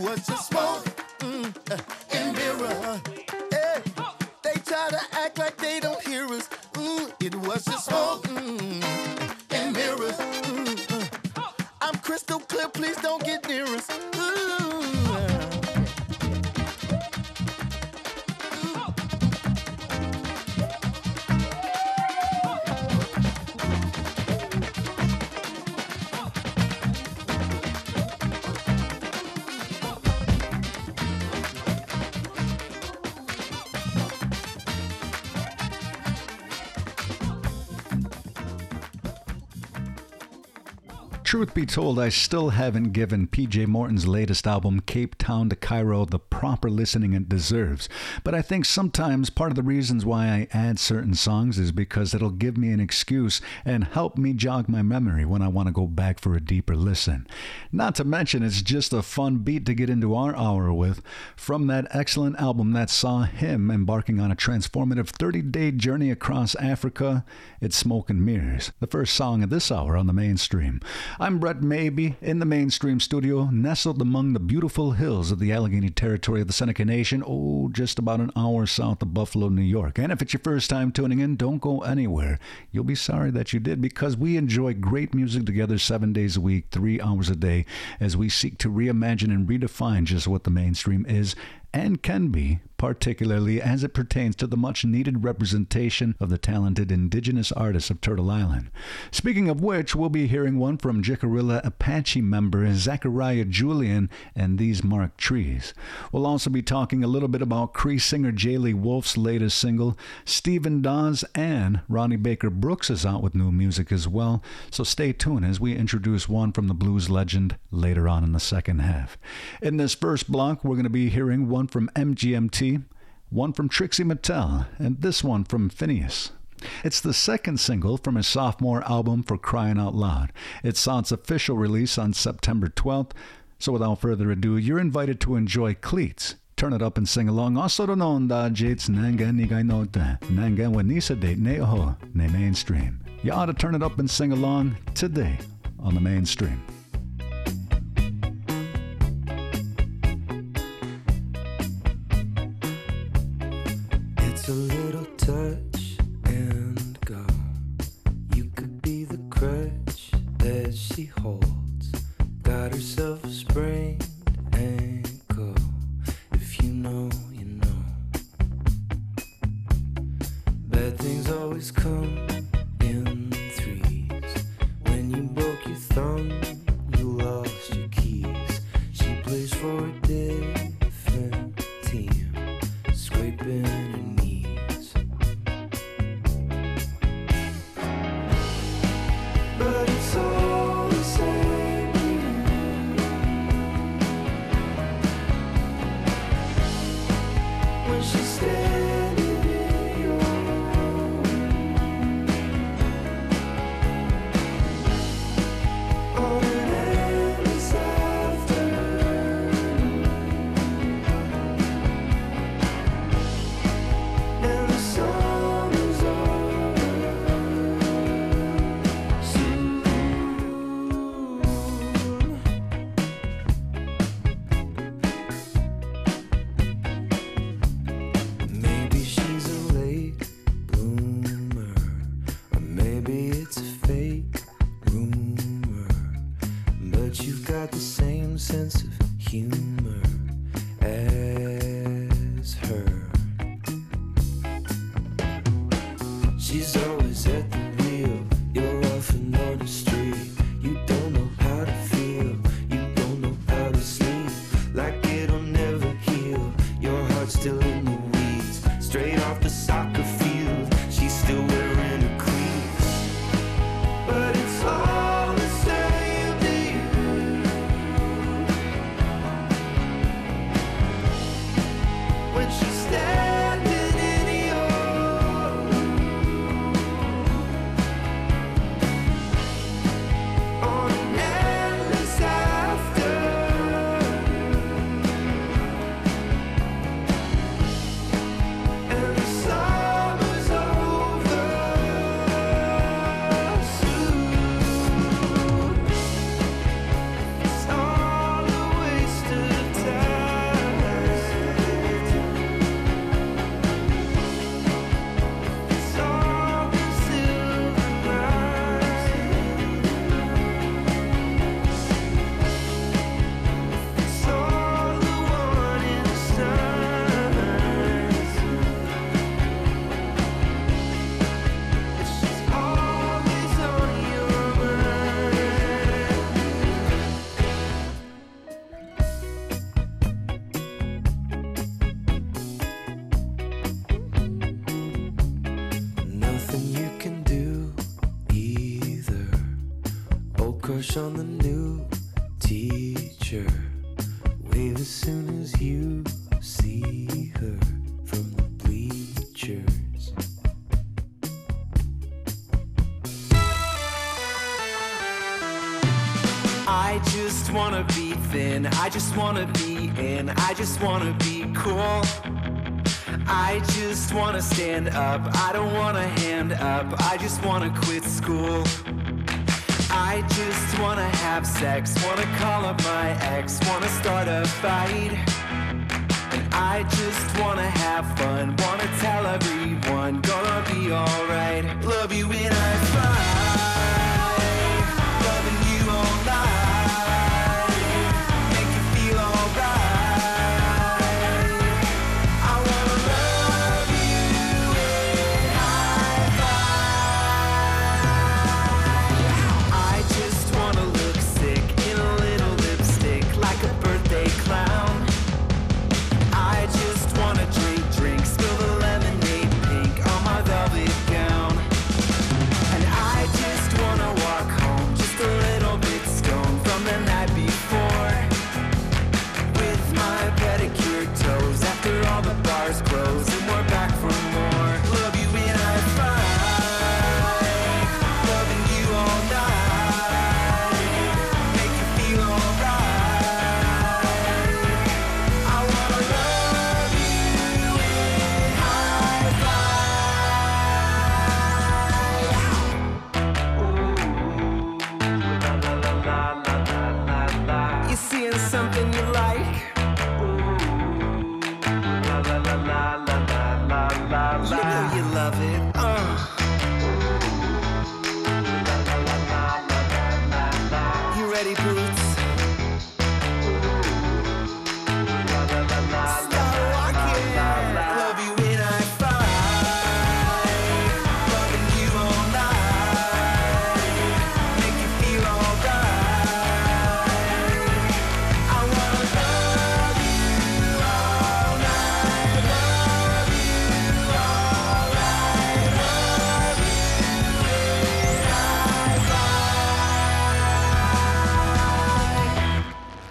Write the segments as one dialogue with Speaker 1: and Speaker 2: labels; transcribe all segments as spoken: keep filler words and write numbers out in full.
Speaker 1: was just smoke mm, uh, and mirror. Hey, they try to act like they don't hear us. Mm, it was just smoke mm, and mirrors. Mm, uh. I'm crystal clear, please don't get near us. Ooh, uh.
Speaker 2: Truth be told, I still haven't given P J Morton's latest album, Cape Town to Cairo, the proper listening it deserves. But I think sometimes part of the reasons why I add certain songs is because it'll give me an excuse and help me jog my memory when I want to go back for a deeper listen. Not to mention, it's just a fun beat to get into our hour with from that excellent album that saw him embarking on a transformative thirty-day journey across Africa. It's Smoke and Mirrors, the first song of this hour on the Mainstream. I'm Brett Maybe in the Mainstream studio, nestled among the beautiful hills of the Allegheny territory of the Seneca Nation, oh, just about an hour south of Buffalo, New York. And if it's your first time tuning in, don't go anywhere. You'll be sorry that you did, because we enjoy great music together seven days a week, three hours a day, as we seek to reimagine and redefine just what the mainstream is and can be, particularly as it pertains to the much-needed representation of the talented indigenous artists of Turtle Island. Speaking of which, we'll be hearing one from Jicarilla Apache member Zachariah Julian and These Marked Trees. We'll also be talking a little bit about Cree singer Jaylee Wolf's latest single. Stephen Dawes and Ronnie Baker Brooks is out with new music as well, so stay tuned as we introduce one from the blues legend later on in the second half. In this first block, we're going to be hearing one from M G M T, one from Trixie Mattel, and this one from Phineas. It's the second single from his sophomore album, For Crying Out Loud. It saw its official release on September twelfth, so without further ado, you're invited to enjoy Cleats. Turn it up and sing along. Also known da Jates Nanga Nigay Nota, Nanga Wanisa Date Neho, Ne Mainstream. You ought to turn it up and sing along today on the Mainstream.
Speaker 3: It's a little touch and go. You could be the crutch that she holds. Got herself a sprained ankle. If you know, you know. Bad things always come in threes. When you broke your thumb, you lost your keys. She plays for a different team, scraping her knees. But it's all the same to you. When she's standing in your room, on an endless afternoon, and the sun is over soon. Maybe she's a late bloomer, or maybe it's a fake rumor, but you've got the same sense of humor as her. She's always at the wheel, you're often on the street. You don't know how to feel, you don't know how to sleep. Like it'll never heal, your heart's still in the weeds. Straight off the soccer field, she's still wearing her cleats. But it's all the same to you. crush on the new teacher. Wave as soon as you see her from the bleachers. I just wanna be thin, I just wanna be in, I just wanna be cool. I just wanna stand up, I don't wanna hand up, I just wanna quit school. I just wanna have sex, wanna call up my ex, wanna start a fight. And I just wanna have fun, wanna tell everyone, gonna be alright. Love you when I fight, loving you all night, make you feel alright. I wanna love you when I fight. I just wanna look sick in a little lipstick like a birthday clown. I just wanna drink, drink, spill the lemonade pink on my velvet gown. And I just wanna walk home, just a little bit stoned from the night before. With my pedicure toes, after all the bars close, and we're back for more. Love you when I fight, loving you all night, make you feel alright. I wanna love you when I fight. You seeing something you like? You know you love it. Uh. You ready, Boots? Start walking. Love you when I fight, loving you all night, make you feel alright. I wanna love you all night, love you all night, love you when I fight.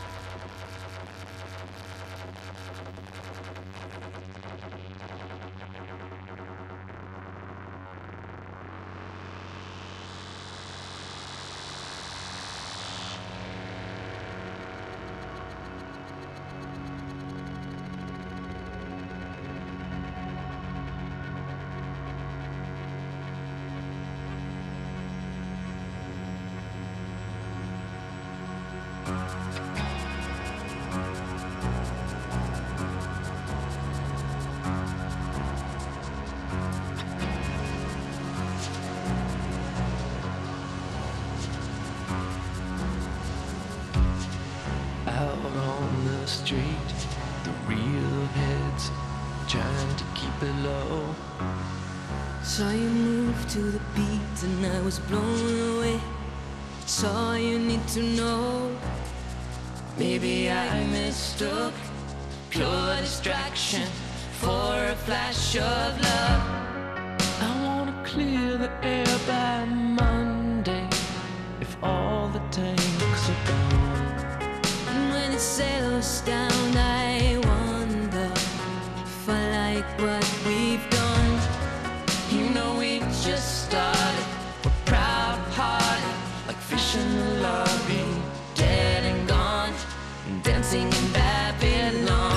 Speaker 3: Out on the street, the real heads trying to keep it low.
Speaker 4: Saw you move to the beat and I was blown away. It's all you need to know.
Speaker 3: Maybe I
Speaker 4: mistook pure distraction for a flash of love.
Speaker 3: I wanna clear the air by Monday if all the tanks are gone.
Speaker 4: And when it settles down, I wonder if I like what we've done.
Speaker 3: You know we just started, we're proud-hearted, like fish in the lobby,
Speaker 4: Dead and gone, dancing in Babylon.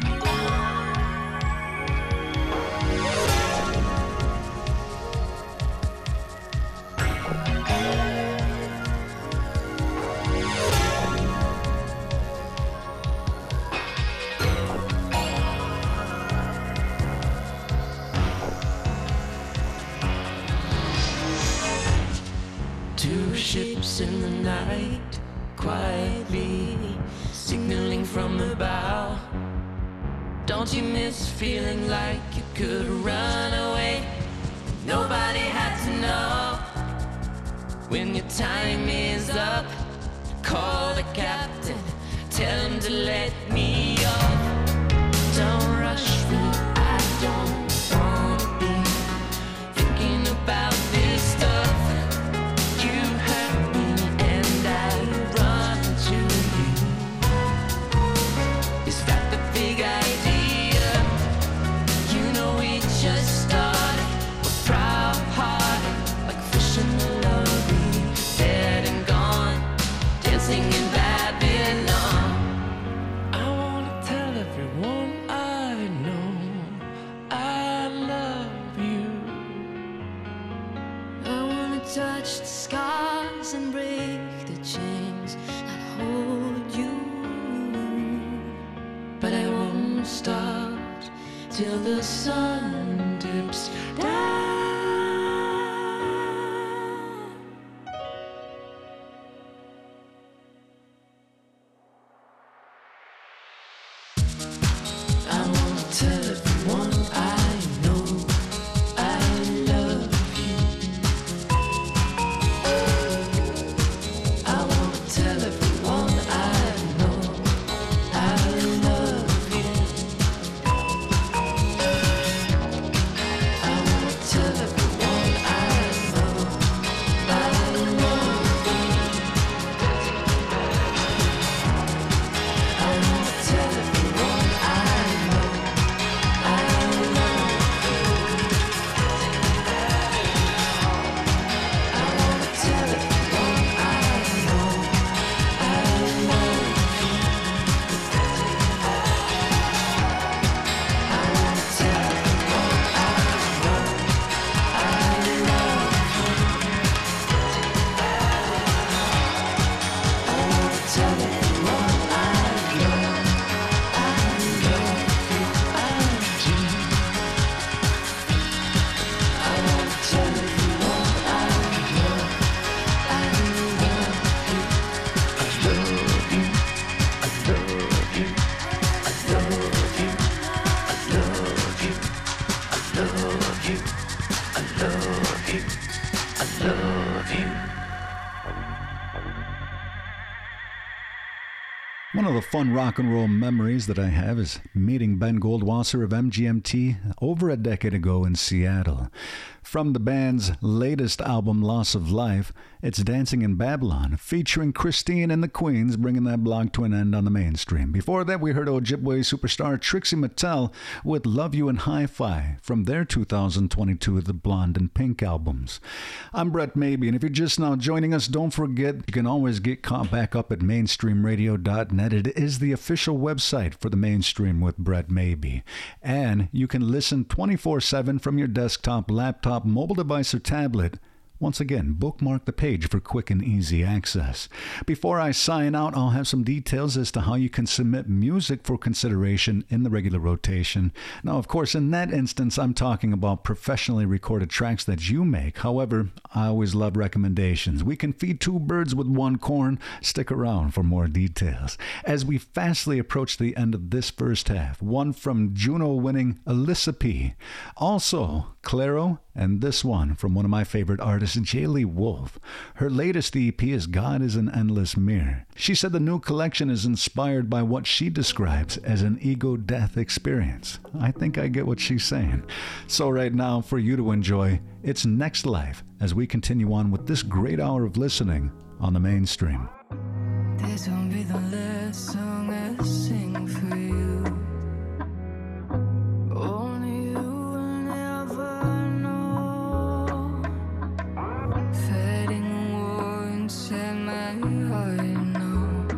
Speaker 3: Two ships in the night, quietly signaling from the bow.
Speaker 4: Don't you miss feeling like you could run away? Nobody had to know. When your time is up, call the captain, tell him to let me off. Don't rush me, I don't wanna be thinking about this stuff. You hurt me and I dancing in Babylon. I wanna tell everyone I know I love you.
Speaker 5: I wanna touch the scars and break the chains that hold you,
Speaker 4: but I won't stop till the sun dips down. I wanna tell everyone I know I love you. I wanna tell everyone I know I love you. I wanna tell everyone I know I love you. I wanna tell everyone I know I love you. I wanna tell everyone I know I love you. I wanna tell everyone I know I love you. I wanna tell everyone I know I love you. I do. I wanna tell everyone I know I love you. I love you. I love you. I love you. I love you. I love you. I love you. I love you.
Speaker 2: One of the fun rock and roll memories that I have is meeting Ben Goldwasser of M G M T over a decade ago in Seattle. From the band's latest album, Loss of Life, it's Dancing in Babylon, featuring Christine and the Queens, bringing that blog to an end on the mainstream. Before that, we heard Ojibwe superstar Trixie Mattel with Love You and Hi-Fi from their two thousand twenty-two The Blonde and Pink albums. I'm Brett Maybe, and if you're just now joining us, don't forget you can always get caught back up at mainstream radio dot net. It is the official website for the Mainstream with Brett Maybe. And you can listen twenty-four seven from your desktop, laptop, mobile device, or tablet. Once again, bookmark the page for quick and easy access. Before I sign out, I'll have some details as to how you can submit music for consideration in the regular rotation. Now, of course, in that instance, I'm talking about professionally recorded tracks that you make. However, I always love recommendations. We can feed two birds with one corn. Stick around for more details. As we fastly approach the end of this first half, one from Juno-winning Alyssa P. Also, Clairo, and this one from one of my favorite artists, Jaylee Wolf. Her latest E P is God is an Endless Mirror. She said the new collection is inspired by what she describes as an ego death experience. I think I get what she's saying. So right now, for you to enjoy, it's Next Life as we continue on with this great hour of listening on the Mainstream.
Speaker 5: This won't be the last song I sing for you. Only you will never know. Fighting a war inside my heart now.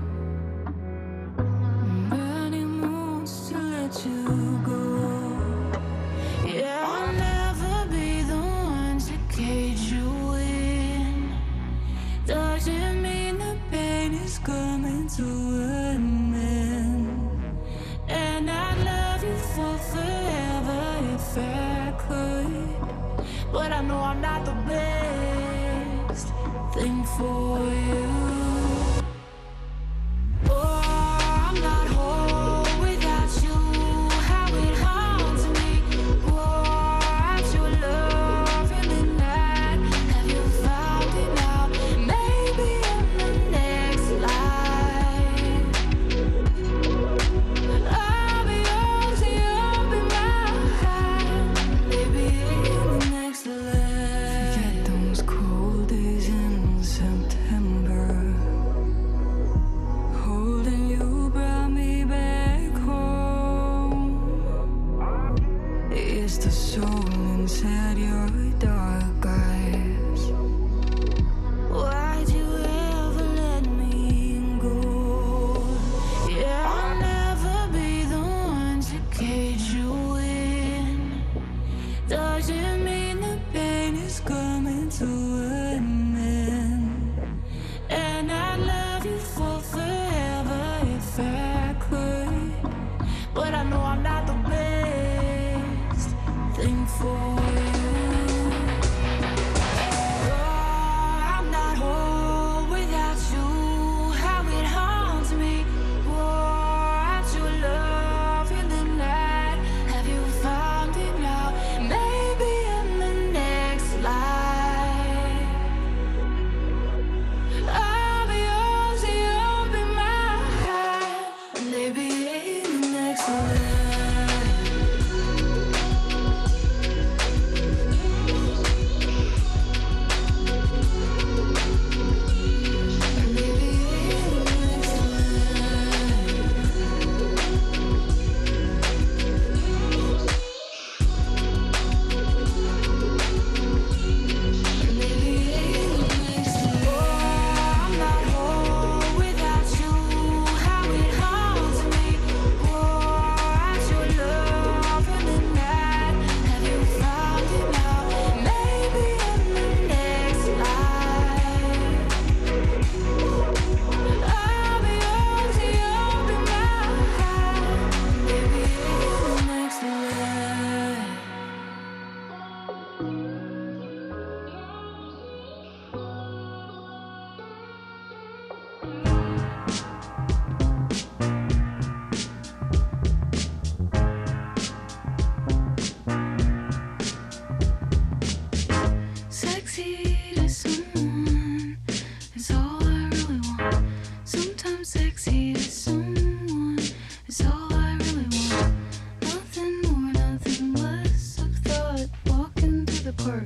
Speaker 5: Many moons to let you go. Yeah, I'll never be the one to cage you in. Doesn't mean the pain is coming to an end. And I'd love you for forever if I could. But I know I'm not the best thing for you. Oh, I'm not whole without you. How it haunts me. Oh, at your love in the night. Have you found it now? Maybe in the next life I'll be yours and you'll be mine. Maybe in the next life. Forget those cold days in September. sexy to someone is all I really want. Nothing more, nothing less of thought. Walking through the park.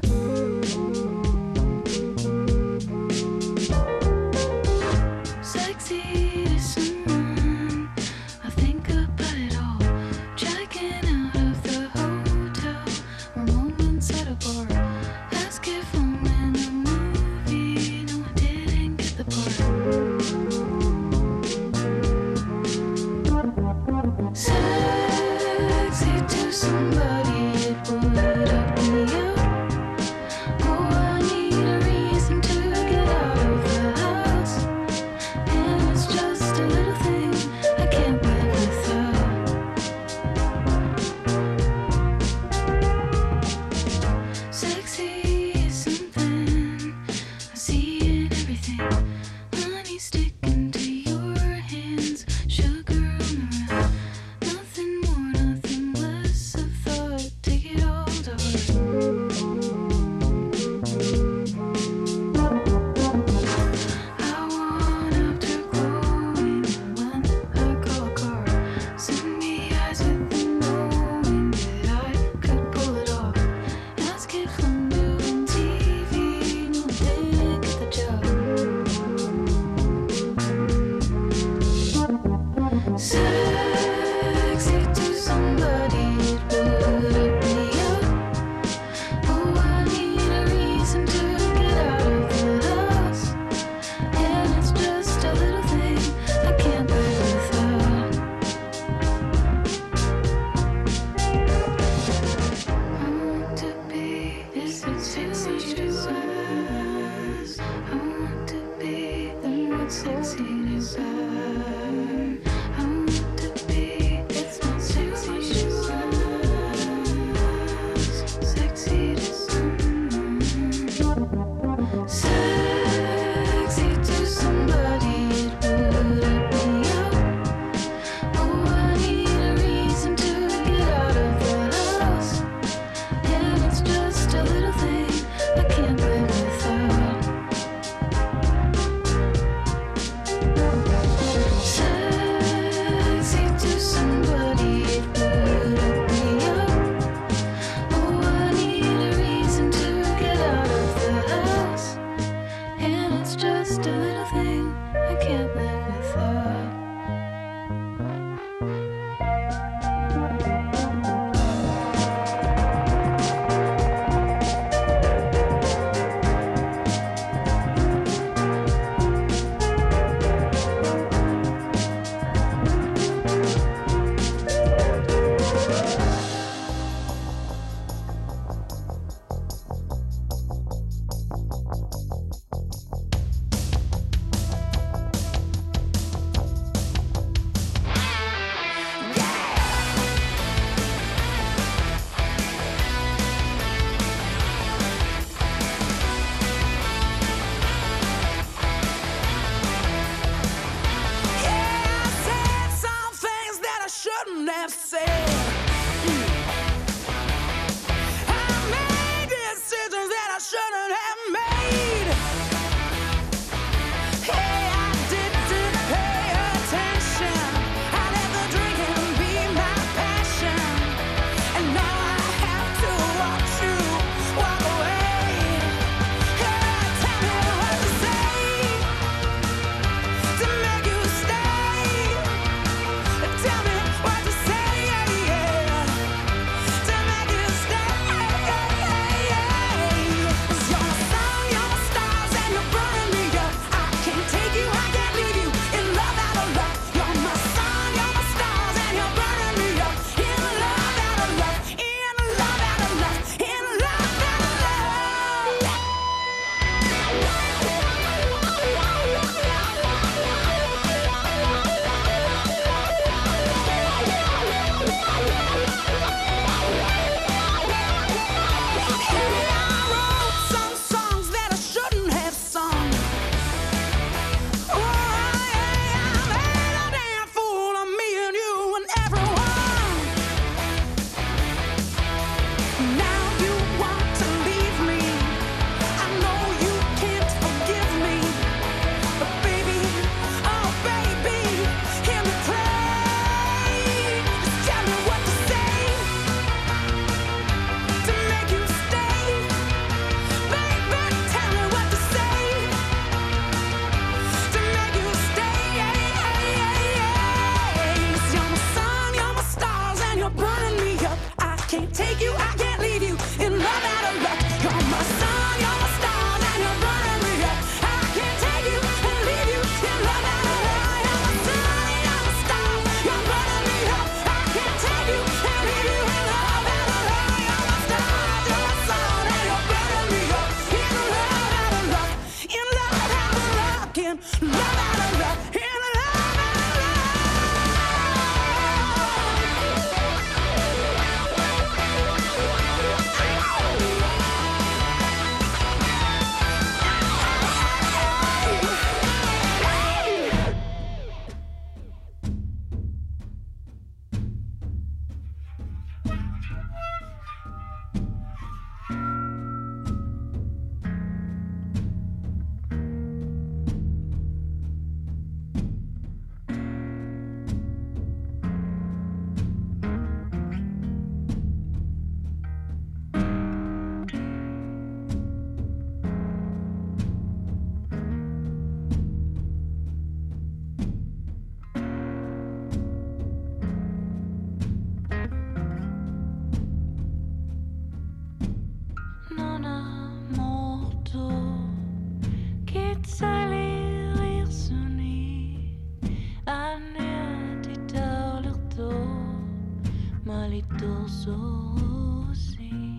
Speaker 5: Sexy to someone, I think about it all. Checking out of the hotel or moments at a bar. Ask if I'm in a movie. No, I didn't get the part. Sexy to somebody, it would up me up. Oh, I need a reason to get out of the house. And it's just a little thing I can't live without. Sexy is something I see in everything. Honey sticking to your hands, sugar on the round. Nothing more, nothing less of thought. Take it all to heart. I want afterglowing when I call a car. Send me eyes with the knowing that I could pull it off. Ask if I'm doing T V. No, I didn't get the job. Sexy to somebody, it would up me up. Oh, I need a reason to get out of the house. And it's just a little thing I can't live without. I want to be this sexy to us. I want to be the not sexy to her. I want to be it's not sexy to us. Sexy to someone. Sexy to somebody, it would up me up. Oh, I need a reason to get out of the house. And it's just a little thing I can't live without. Sexy to somebody, it would up me up. Oh, I need a reason to get out of the house. And it's just a little thing I can't live without.
Speaker 6: Yeah, I said some things that I shouldn't have said. I made decisions that I shouldn't have made. Hey, I didn't pay attention. I let the drinking be my passion. And now I have to watch you walk away. Hey, tell me what to say to make you stay. Tell me what to say, yeah, Love out of love, in love non amorto che salir suni anneati taulerto malito sosi